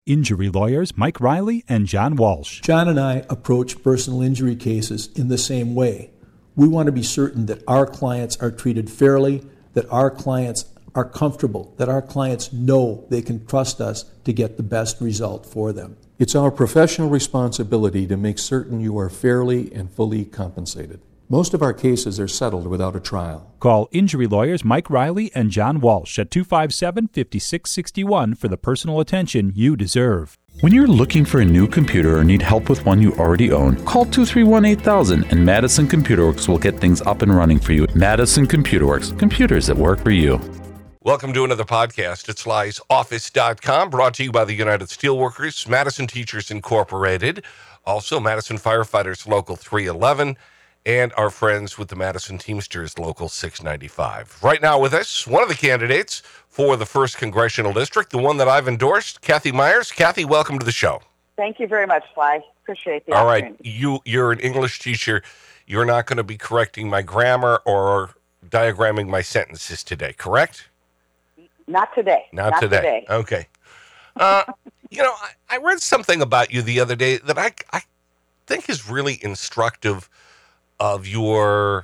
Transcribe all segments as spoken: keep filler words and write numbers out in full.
injury lawyers Mike Riley and John Walsh. John and I approach personal injury cases in the same way. We want to be certain that our clients are treated fairly, that our clients are comfortable, that our clients know they can trust us to get the best result for them. It's our professional responsibility to make certain you are fairly and fully compensated. Most of our cases are settled without a trial. Call injury lawyers Mike Riley and John Walsh at two five seven, five six six one for the personal attention you deserve. When you're looking for a new computer or need help with one you already own, call two three one, eight thousand and Madison Computer Works will get things up and running for you. Madison Computer Works, computers that work for you. Welcome to another podcast at Sly's Office dot com, brought to you by the United Steelworkers, Madison Teachers Incorporated, also Madison Firefighters Local three eleven, and our friends with the Madison Teamsters Local six ninety-five. Right now with us, one of the candidates for the first Congressional District, the one that I've endorsed, Kathy Myers. Kathy, welcome to the show. Thank you very much, Sly. Appreciate the All opportunity. right, you, you're an English teacher. You're not going to be correcting my grammar or diagramming my sentences today, correct? Not today. Not, Not today. today. Okay. Uh, you know, I, I read something about you the other day that I, I think is really instructive of your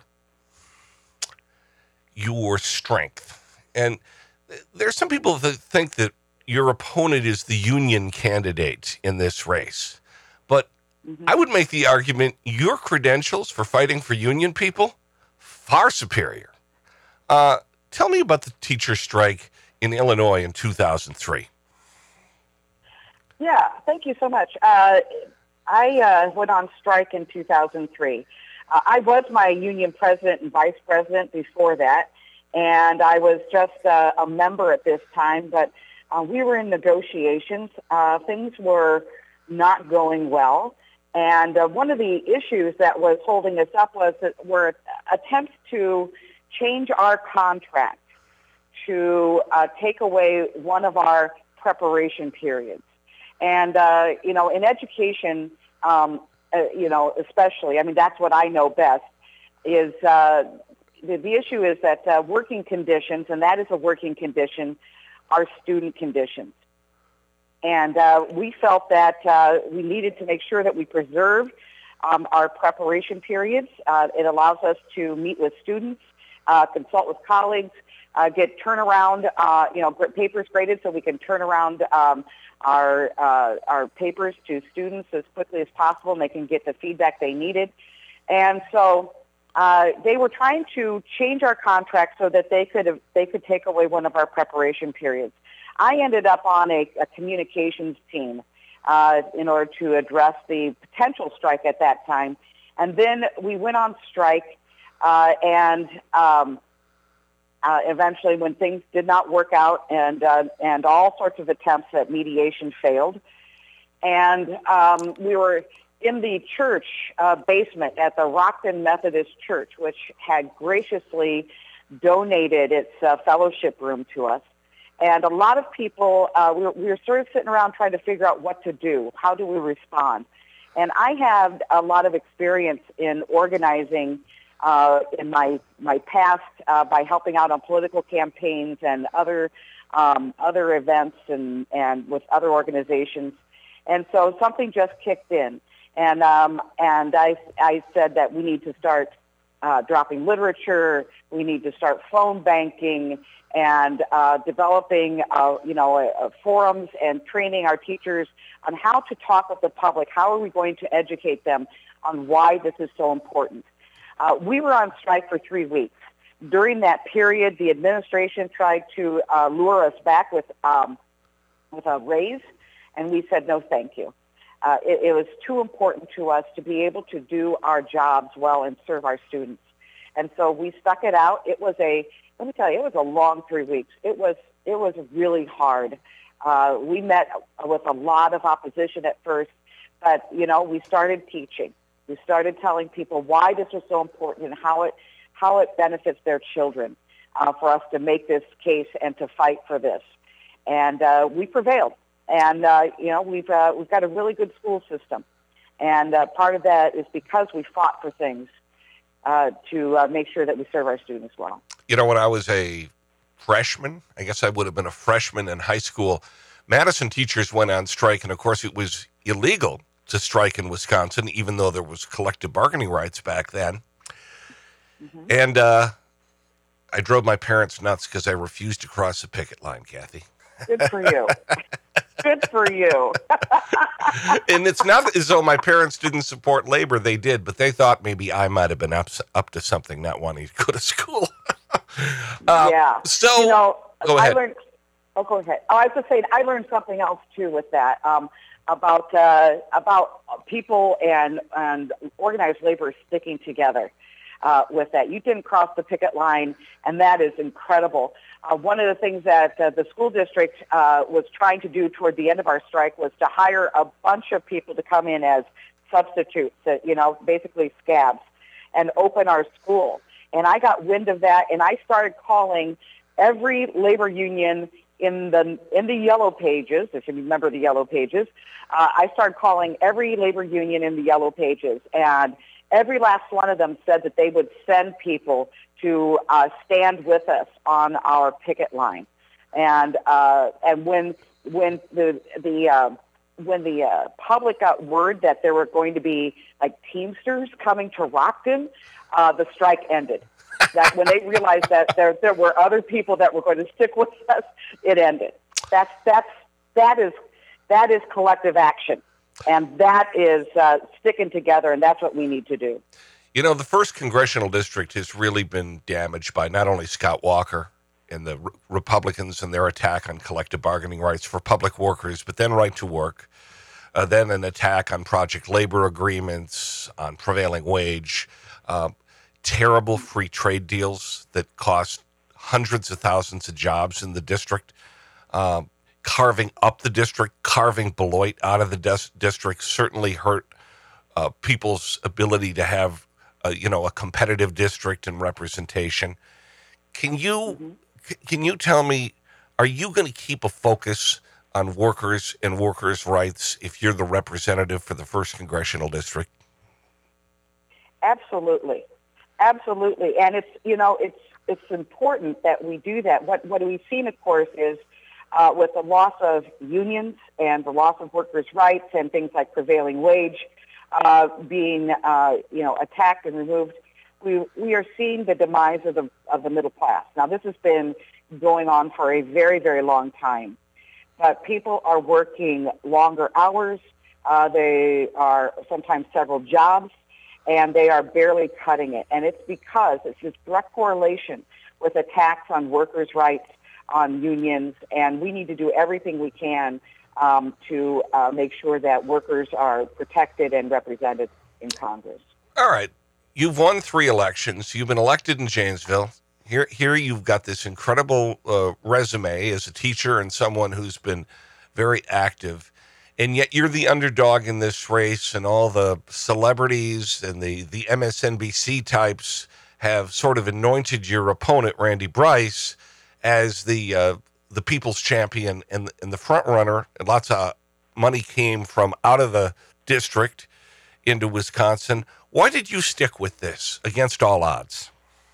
your strength. And there's some people that think that your opponent is the union candidate in this race. But mm-hmm. I would make the argument your credentials for fighting for union people, far superior. Uh, tell me about the teacher strike in Illinois in two thousand three. Yeah, thank you so much. Uh, I uh, went on strike in two thousand three. Uh, I was my union president and vice president before that, and I was just uh, a member at this time, but uh, we were in negotiations. Uh, things were not going well, and uh, one of the issues that was holding us up was that were attempts to change our contract to uh, take away one of our preparation periods. And, uh, you know, in education, um, uh, you know, especially, I mean, that's what I know best, is uh, the, the issue is that uh, working conditions, and that is a working condition, are student conditions. And uh, we felt that uh, we needed to make sure that we preserved um, our preparation periods. Uh, it allows us to meet with students, uh, consult with colleagues, Uh, get turnaround, uh, you know, papers graded so we can turn around um, our uh, our papers to students as quickly as possible, and they can get the feedback they needed. And so uh, they were trying to change our contract so that they could have, they could take away one of our preparation periods. I ended up on a, a communications team uh, in order to address the potential strike at that time, and then we went on strike, uh, and um, Uh, eventually, when things did not work out, and uh, and all sorts of attempts at mediation failed, and um, we were in the church uh, basement at the Rockton Methodist Church, which had graciously donated its uh, fellowship room to us. And a lot of people, uh, we, were, we were sort of sitting around trying to figure out what to do. How do we respond? And I have a lot of experience in organizing Uh, in my my past uh, by helping out on political campaigns and other um, other events and, and with other organizations, and so something just kicked in, and um, and I I said that we need to start uh, dropping literature, we need to start phone banking, and uh, developing uh, you know uh, forums and training our teachers on how to talk with the public. How are we going to educate them on why this is so important? Uh, we were on strike for three weeks. During that period, the administration tried to uh, lure us back with um, with a raise, and we said no, thank you. Uh, it, it was too important to us to be able to do our jobs well and serve our students, and so we stuck it out. It was a let me tell you, it was a long three weeks. It was it was really hard. Uh, we met with a lot of opposition at first, but you know we started teaching. We started telling people why this was so important and how it how it benefits their children uh, for us to make this case and to fight for this. And uh, we prevailed. And, uh, you know, we've, uh, we've got a really good school system. And uh, part of that is because we fought for things uh, to uh, make sure that we serve our students well. You know, when I was a freshman, I guess I would have been a freshman in high school, Madison teachers went on strike, and of course it was illegal to strike in Wisconsin, even though there was collective bargaining rights back then. Mm-hmm. And uh, I drove my parents nuts because I refused to cross the picket line, Kathy. Good for you. Good for you. And it's not as though my parents didn't support labor. They did, but they thought maybe I might have been up, up to something, not wanting to go to school. uh, yeah. So, you know, go ahead. I learned, oh, go ahead. Oh, I was just saying, I learned something else, too, with that, um, about uh, about people and, and organized labor sticking together. Uh, with that. You didn't cross the picket line, and that is incredible. Uh, one of the things that uh, the school district uh, was trying to do toward the end of our strike was to hire a bunch of people to come in as substitutes, uh, you know, basically scabs, and open our school. And I got wind of that, and I started calling every labor union in the in the Yellow Pages, if you remember the Yellow Pages. Uh, I started calling every labor union in the Yellow Pages, and every last one of them said that they would send people to uh, stand with us on our picket line, and uh, and when when the the uh, when the uh, public got word that there were going to be like Teamsters coming to Rockton, uh, the strike ended. That when they realized that there there were other people that were going to stick with us, it ended. That's that's that is that is collective action. And that is uh, sticking together, and that's what we need to do. You know, the first congressional district has really been damaged by not only Scott Walker and the re- Republicans and their attack on collective bargaining rights for public workers, but then right to work, uh, then an attack on project labor agreements, on prevailing wage, uh, terrible free trade deals that cost hundreds of thousands of jobs in the district, um, carving up the district, carving Beloit out of the des- district certainly hurt uh, people's ability to have, uh, you know, a competitive district and representation. Can you mm-hmm. c- can you tell me, are you going to keep a focus on workers and workers' rights if you're the representative for the first congressional district? Absolutely, absolutely, and it's you know it's it's important that we do that. What what we've seen, of course, is Uh, with the loss of unions and the loss of workers' rights and things like prevailing wage uh, being, uh, you know, attacked and removed, we we are seeing the demise of the of the middle class. Now, this has been going on for a very, very long time, but people are working longer hours. Uh, they are sometimes several jobs, and they are barely cutting it. And it's because it's this direct correlation with attacks on workers' rights, on unions, and we need to do everything we can um, to uh, make sure that workers are protected and represented in Congress. All right. You've won three elections. You've been elected in Janesville. Here, here you've got this incredible uh, resume as a teacher and someone who's been very active, and yet you're the underdog in this race, and all the celebrities and the, the M S N B C types have sort of anointed your opponent, Randy Bryce, as the uh, the people's champion and, and the front runner, and lots of money came from out of the district into Wisconsin. Why did you stick with this against all odds?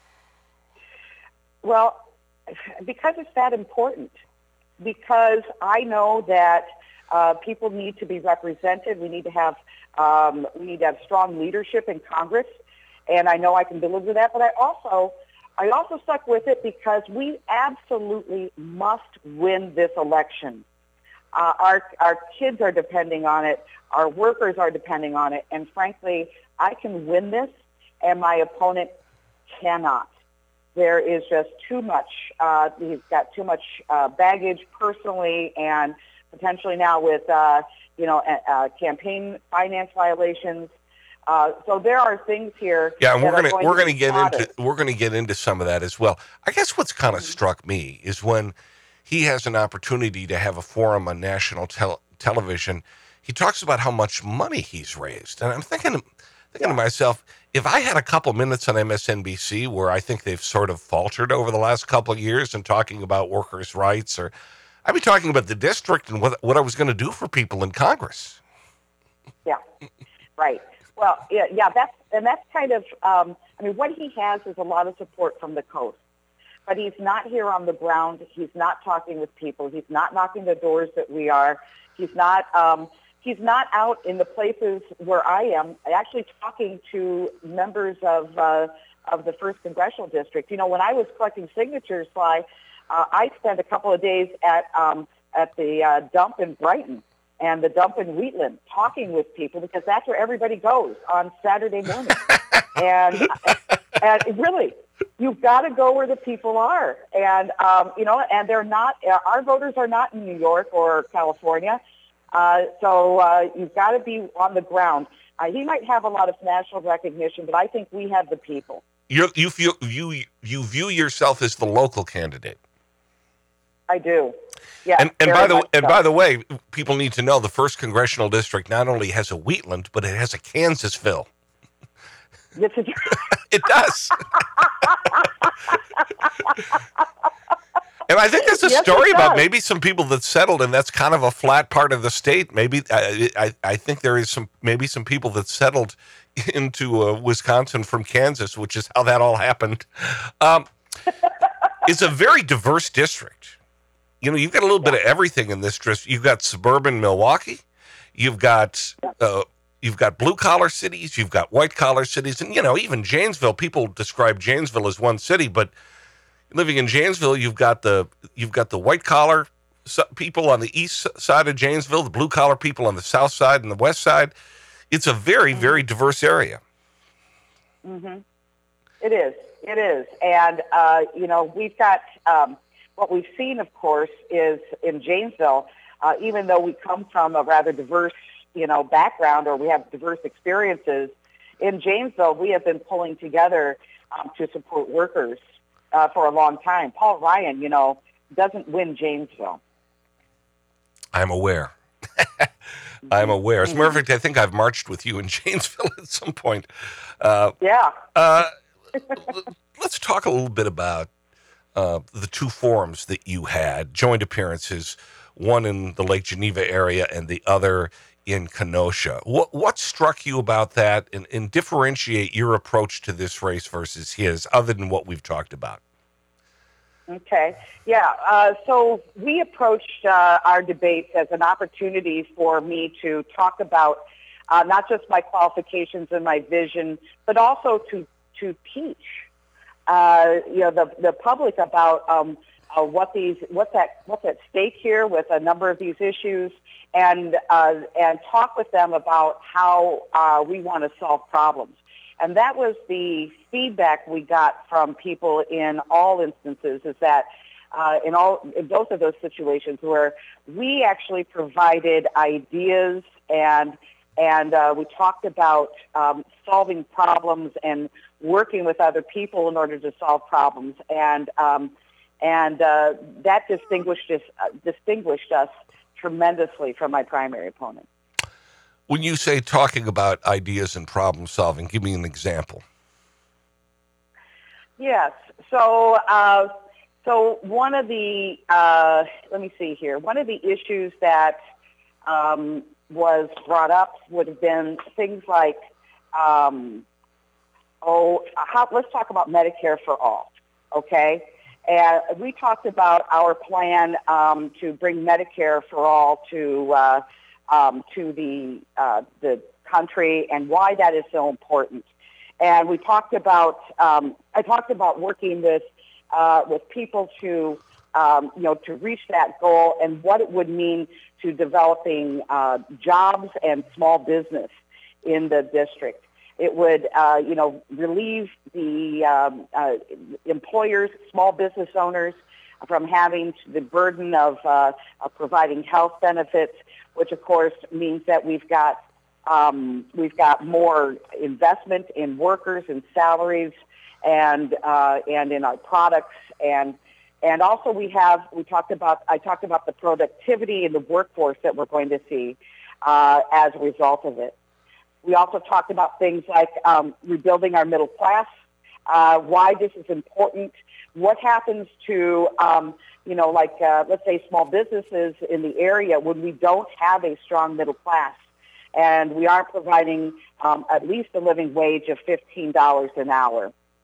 Well, because it's that important. Because I know that uh, people need to be represented. We need to have um, we need to have strong leadership in Congress, and I know I can deliver that. But I also I also stuck with it because we absolutely must win this election. Uh, our our kids are depending on it. Our workers are depending on it. And frankly, I can win this, and my opponent cannot. There is just too much. Uh, he's got too much uh, baggage personally, and potentially now with uh, you know uh, uh, campaign finance violations. Uh, so there are things here. Yeah, and we're gonna going to we're going to get spotted. into we're going to get into some of that as well. I guess what's kind of mm-hmm. struck me is when he has an opportunity to have a forum on national tel- television, he talks about how much money he's raised, and I'm thinking thinking yeah. to myself, if I had a couple minutes on M S N B C where I think they've sort of faltered over the last couple of years and talking about workers' rights, or I'd be talking about the district and what what I was going to do for people in Congress. Yeah, right. Well, yeah, yeah, that's and that's kind of. Um, I mean, what he has is a lot of support from the coast, but he's not here on the ground. He's not talking with people. He's not knocking the doors that we are. He's not um, he's not out in the places where I am, actually talking to members of uh, of the first Congressional District. You know, when I was collecting signatures, Sly, uh, I spent a couple of days at um, at the uh, dump in Brighton and the dump in Wheatland, talking with people, because that's where everybody goes on Saturday morning. and and really, you've got to go where the people are. And, um, you know, and they're not, our voters are not in New York or California. Uh, so uh, you've got to be on the ground. Uh, he might have a lot of national recognition, but I think we have the people. You're, you feel you you view yourself as the local candidate. I do. Yeah. And, and by the so. and by the way, people need to know the first congressional district not only has a Wheatland, but it has a Kansasville. Yes, it, it does. And I think there's a yes, story about maybe some people that settled, and that's kind of a flat part of the state. Maybe I, I, I think there is some maybe some people that settled into uh, Wisconsin from Kansas, which is how that all happened. Um, it's a very diverse district. You know, you've got a little bit of everything in this district. You've got suburban Milwaukee, you've got uh, you've got blue collar cities, you've got white collar cities, and you know even Janesville. People describe Janesville as one city, but living in Janesville, you've got the you've got the white collar people on the east side of Janesville, the blue collar people on the south side and the west side. It's a very, very diverse area. Mm-hmm. It is. It is. And, uh, you know, we've got um, what we've seen, of course, is in Janesville, uh, even though we come from a rather diverse, you know, background, or we have diverse experiences, in Janesville, we have been pulling together um, to support workers uh, for a long time. Paul Ryan, you know, doesn't win Janesville. I'm aware. I'm aware. As a matter of fact, I think I've marched with you in Janesville at some point. Uh, yeah. uh, let's talk a little bit about uh, the two forums that you had, joint appearances, one in the Lake Geneva area and the other in Kenosha. What, what struck you about that, and, and differentiate your approach to this race versus his, other than what we've talked about? Okay. Yeah. Uh, so we approached uh, our debates as an opportunity for me to talk about uh, not just my qualifications and my vision, but also to to teach, uh, you know, the the public about um, uh, what these what's at what's at stake here with a number of these issues, and uh, and talk with them about how uh, we want to solve problems. And that was the feedback we got from people in all instances, is that uh, in all in both of those situations where we actually provided ideas and and uh, we talked about um, solving problems and working with other people in order to solve problems, and um, and uh, that distinguished us uh, distinguished us tremendously from my primary opponent. When you say talking about ideas and problem solving, give me an example. Yes. So, uh, so one of the uh, let me see here. One of the issues that um, was brought up would have been things like, um, oh, how, let's talk about Medicare for all. Okay, and we talked about our plan um, to bring Medicare for all to. Uh, Um, to the uh, the country, and why that is so important. And we talked about um, I talked about working with uh, with people to um, you know to reach that goal, and what it would mean to developing uh, jobs and small business in the district. It would uh, you know relieve the um, uh, employers, small business owners, from having the burden of, uh, of providing health benefits, which of course means that we've got um, we've got more investment in workers and salaries, and uh, and in our products, and and also we have we talked about I talked about the productivity in the workforce that we're going to see uh, as a result of it. We also talked about things like um, rebuilding our middle class, uh, why this is important. What happens to, um, you know, like, uh, let's say small businesses in the area when we don't have a strong middle class and we aren't providing um, at least a living wage of fifteen dollars an hour.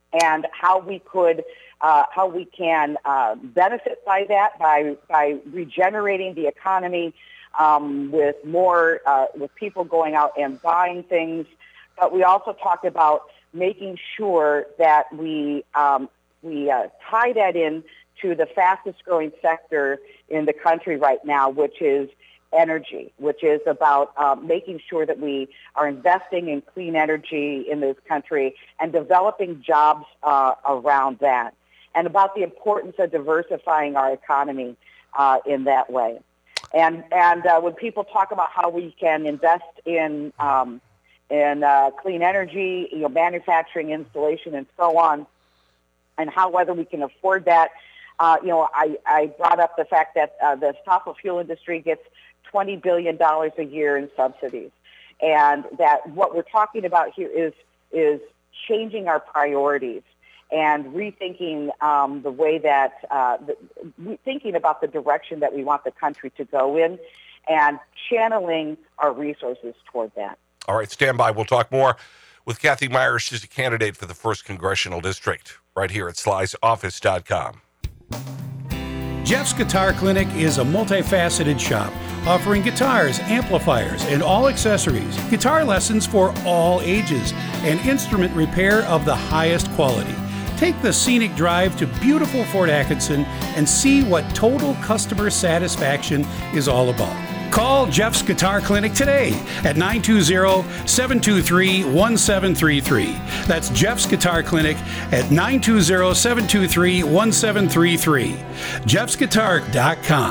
and how we could, uh, how we can uh, benefit by that by by regenerating the economy um, with more uh, with people going out and buying things. But we also talked about making sure that we um, we uh, tie that in to the fastest growing sector in the country right now, which is energy, which is about um, making sure that we are investing in clean energy in this country and developing jobs uh, around that, and about the importance of diversifying our economy uh, in that way. And and uh, when people talk about how we can invest in um, in uh, clean energy, you know, manufacturing, installation, and so on, and how whether we can afford that, uh, you know, I, I brought up the fact that uh, the fossil fuel industry gets twenty billion dollars a year in subsidies, and that what we're talking about here is is changing our priorities and rethinking um, the way that uh, the, thinking about the direction that we want the country to go in, and channeling our resources toward that. All right, stand by. We'll talk more with Kathy Myers. She's a candidate for the first Congressional District right here at Sly's Office dot com. Jeff's Guitar Clinic is a multifaceted shop offering guitars, amplifiers, and all accessories, guitar lessons for all ages, and instrument repair of the highest quality. Take the scenic drive to beautiful Fort Atkinson and see what total customer satisfaction is all about. Call Jeff's Guitar Clinic today at nine two zero, seven two three, one seven three three. That's Jeff's Guitar Clinic at nine two zero, seven two three, one seven three three. Jeffs Guitar dot com.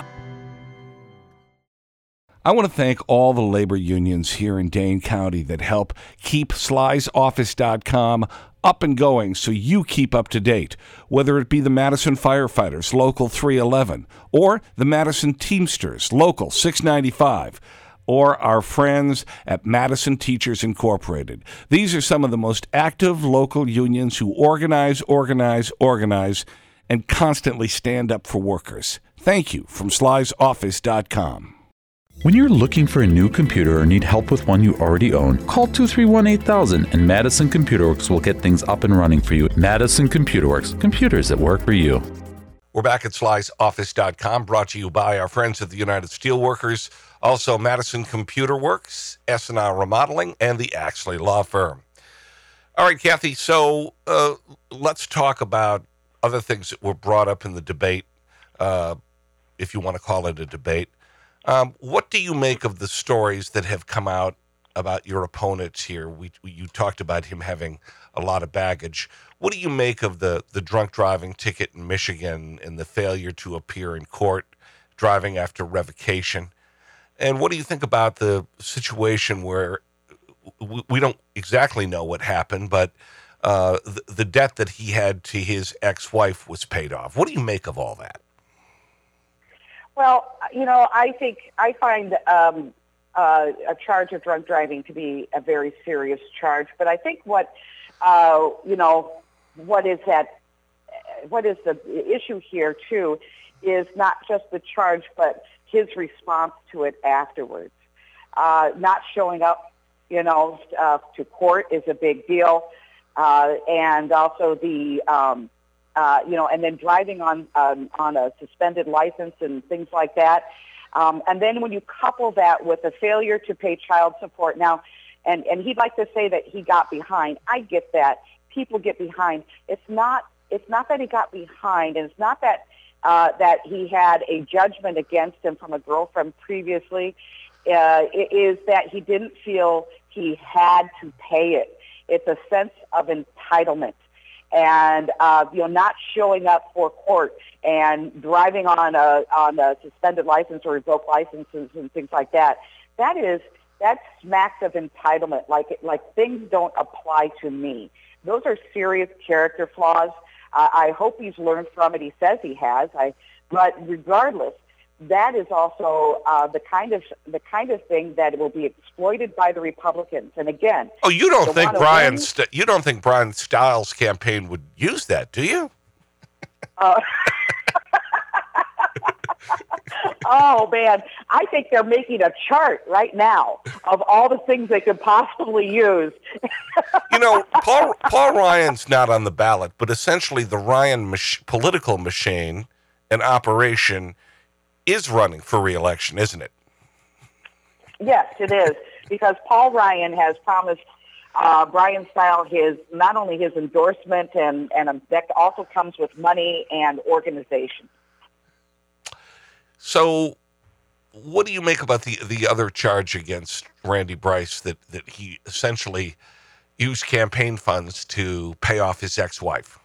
I want to thank all the labor unions here in Dane County that help keep Sly's Office dot com up and going so you keep up to date, whether it be the Madison Firefighters, Local three eleven, or the Madison Teamsters, Local six ninety-five, or our friends at Madison Teachers Incorporated. These are some of the most active local unions who organize, organize, organize, and constantly stand up for workers. Thank you from Sly's Office dot com. When you're looking for a new computer or need help with one you already own, call two three one, eight thousand and Madison Computer Works will get things up and running for you. Madison Computer Works, computers that work for you. We're back at Sly's Office dot com, brought to you by our friends at the United Steelworkers, also Madison Computer Works, S and R Remodeling, and the Axley Law Firm. All right, Kathy, so uh, let's talk about other things that were brought up in the debate, uh, if you want to call it a debate. Um, what do you make of the stories that have come out about your opponents here? We, we you talked about him having a lot of baggage. What do you make of the, the drunk driving ticket in Michigan and the failure to appear in court, driving after revocation? And what do you think about the situation where we, we don't exactly know what happened, but uh, the, the debt that he had to his ex-wife was paid off? What do you make of all that? Well, you know, I think I find um, uh, a charge of drunk driving to be a very serious charge. But I think what, uh, you know, what is that, what is the issue here, too, is not just the charge, but his response to it afterwards. Uh, not showing up, you know, uh, to court is a big deal. Uh, and also the... Um, Uh, you know, and then driving on um, on a suspended license and things like that. Um, and then when you couple that with a failure to pay child support now, and, and he'd like to say that he got behind. I get that. People get behind. It's not it's not that he got behind, and it's not that uh, that he had a judgment against him from a girlfriend previously. Uh, it is that he didn't feel he had to pay it. It's a sense of entitlement. And uh, you know, not showing up for court and driving on a on a suspended license or revoked licenses and things like that. That is that smacks of entitlement. Like like things don't apply to me. Those are serious character flaws. Uh, I hope he's learned from it. He says he has. I, but regardless, that is also uh, the kind of the kind of thing that will be exploited by the Republicans. And again, oh, you don't think Brian St- you don't think Brian Stiles' campaign would use that, do you? Uh, Oh, man. I think they're making a chart right now of all the things they could possibly use. You know, Paul, Paul Ryan's not on the ballot, but essentially the Ryan mach- political machine and operation is running for re-election, isn't it? Yes, it is, because Paul Ryan has promised uh, Brian Style his not only his endorsement, and, and that also comes with money and organization. So what do you make about the, the other charge against Randy Bryce, that, that he essentially used campaign funds to pay off his ex-wife?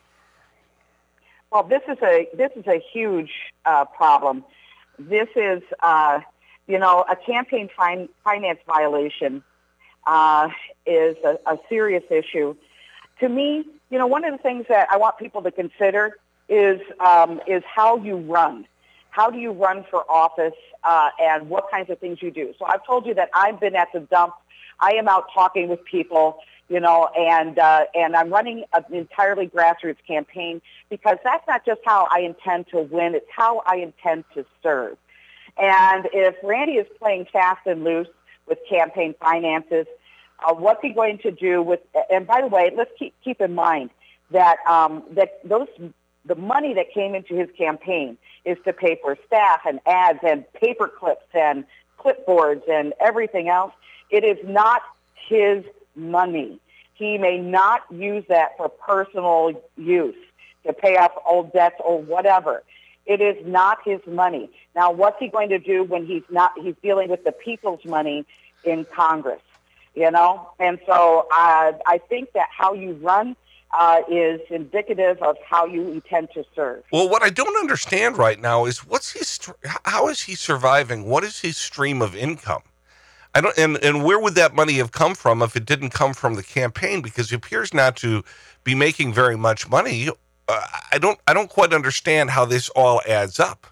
Well, this is a this is a huge uh, problem. This is, uh, you know, a campaign fin- finance violation uh, is a, a serious issue. To me, you know, one of the things that I want people to consider is um, is how you run. How do you run for office, uh, and what kinds of things you do? So I've told you that I've been at the dump. I am out talking with people, you know, and uh, and I'm running an entirely grassroots campaign, because that's not just how I intend to win, it's how I intend to serve. And if Randy is playing fast and loose with campaign finances, uh, what's he going to do with, and by the way, let's keep, keep in mind that um, that those the money that came into his campaign is to pay for staff and ads and paper clips and clipboards and everything else. It is not his money. He may not use that for personal use, to pay off old debts or whatever. It is not his money. Now, what's he going to do when he's not, he's dealing with the people's money in Congress, you know? And so uh, I think that how you run uh, is indicative of how you intend to serve. Well, what I don't understand right now is what's his, how is he surviving? What is his stream of income? I don't, and, and where would that money have come from if it didn't come from the campaign? Because he appears not to be making very much money. Uh, I don't, I don't quite understand how this all adds up.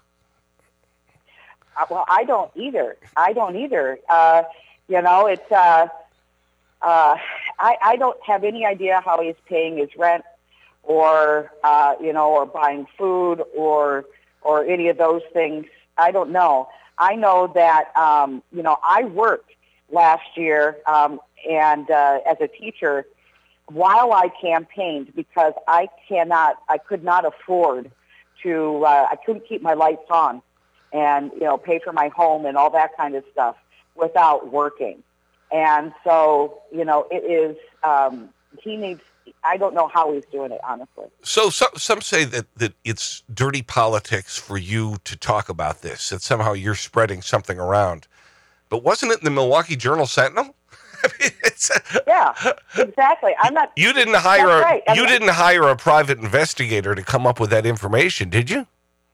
Uh, well, I don't either. I don't either. Uh, you know, it's, uh, uh, I, I don't have any idea how he's paying his rent, or, uh, you know, or buying food, or, or any of those things. I don't know. I know that, um, you know, I worked last year um, and uh, as a teacher while I campaigned, because I cannot, I could not afford to, uh, I couldn't keep my lights on and, you know, pay for my home and all that kind of stuff without working. And so, you know, it is, um, he needs, I don't know how he's doing it, honestly. So, so some say that, that it's dirty politics for you to talk about this, that somehow you're spreading something around. But wasn't it in the Milwaukee Journal Sentinel? I mean, it's, yeah, exactly. I'm not. You didn't hire. A, right. you didn't hire a private investigator to come up with that information, did you?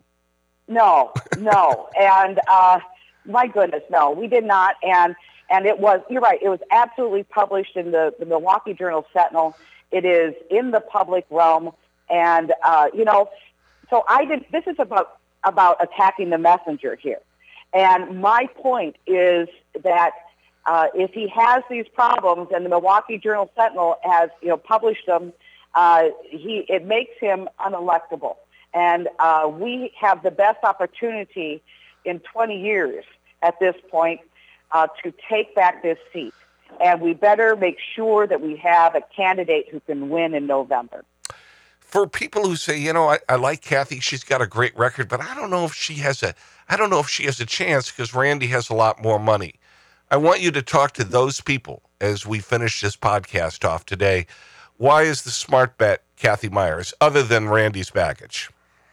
No, no, and uh, my goodness, no, we did not. And and it was. You're right. It was absolutely published in the, the Milwaukee Journal Sentinel. It is in the public realm, and uh, you know. So I did. This is about about attacking the messenger here, and my point is that. Uh, if he has these problems, and the Milwaukee Journal Sentinel has, you know, published them, uh, he it makes him unelectable. And uh, we have the best opportunity in twenty years at this point uh, to take back this seat. And we better make sure that we have a candidate who can win in November. For people who say, you know, I, I like Kathy, she's got a great record, but I don't know if she has a, I don't know if she has a chance because Randy has a lot more money. I want you to talk to those people as we finish this podcast off today. Why is the smart bet Kathy Myers, other than Randy's baggage?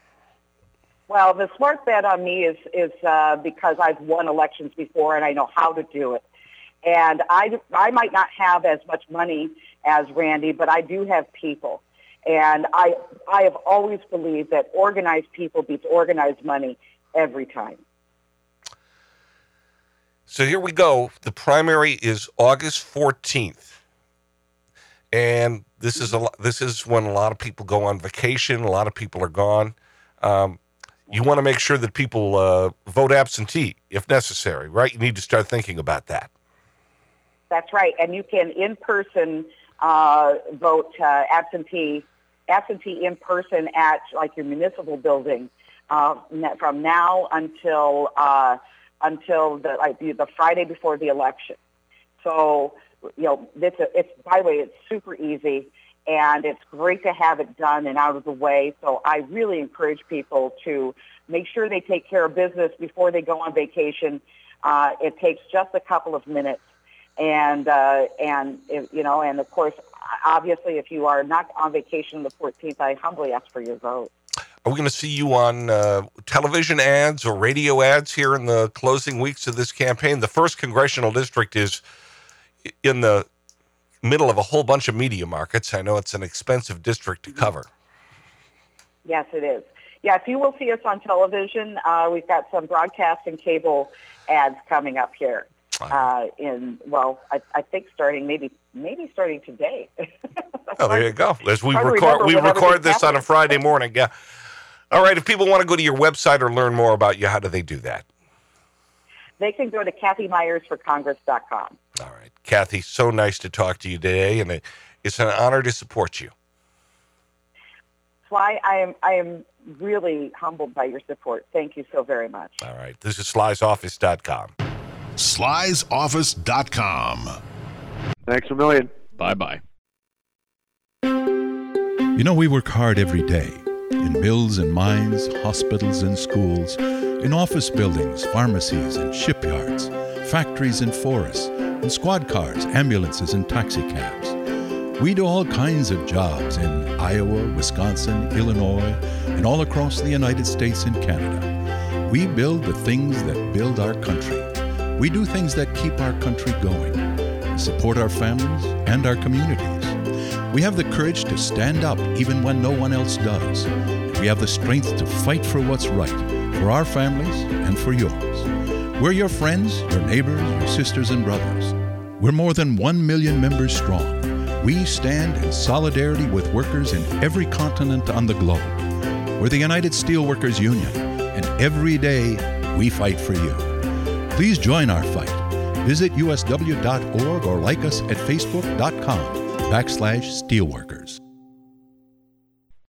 Well, the smart bet on me is is uh, because I've won elections before and I know how to do it. And I, I might not have as much money as Randy, but I do have people. And I I have always believed that organized people beats organized money every time. So here we go. The primary is August fourteenth. And this is a lot, this is when a lot of people go on vacation. A lot of people are gone. Um, you want to make sure that people uh, vote absentee if necessary, right? You need to start thinking about that. That's right. And you can in-person uh, vote uh, absentee, absentee in person at like your municipal building. uh, from now until uh, until the like the Friday before the election. So, you know, it's a, it's by the way, it's super easy, and it's great to have it done and out of the way. So I really encourage people to make sure they take care of business before they go on vacation. Uh, it takes just a couple of minutes, and uh, and it, you know, and of course, obviously, if you are not on vacation on the fourteenth, I humbly ask for your vote. Are we going to see you on uh, television ads or radio ads here in the closing weeks of this campaign? The first congressional district is in the middle of a whole bunch of media markets. I know it's an expensive district to cover. Yes, it is. Yes, you will see us on television. Uh, we've got some broadcast and cable ads coming up here. Uh, in well, I, I think starting maybe maybe starting today. Oh, there you go. As we record, we record this on a Friday morning. Yeah. All right. If people want to go to your website or learn more about you, how do they do that? They can go to Kathy Myers for Congress dot com. All right, Kathy. So nice to talk to you today, and it's an honor to support you. Sly, I am I am really humbled by your support. Thank you so very much. All right. This is Slys Office dot com. Slys Office dot com. Thanks a million. Bye-bye. You know, we work hard every day in mills and mines, hospitals and schools, in office buildings, pharmacies and shipyards, factories and forests, in squad cars, ambulances and taxi cabs. We do all kinds of jobs in Iowa, Wisconsin, Illinois, and all across the United States and Canada. We build the things that build our country. We do things that keep our country going, support our families and our communities. We have the courage to stand up even when no one else does. And we have the strength to fight for what's right, for our families and for yours. We're your friends, your neighbors, your sisters and brothers. We're more than one million members strong. We stand in solidarity with workers in every continent on the globe. We're the United Steelworkers Union, and every day we fight for you. Please join our fight. Visit U S W dot org or like us at Facebook dot com backslash Steelworkers.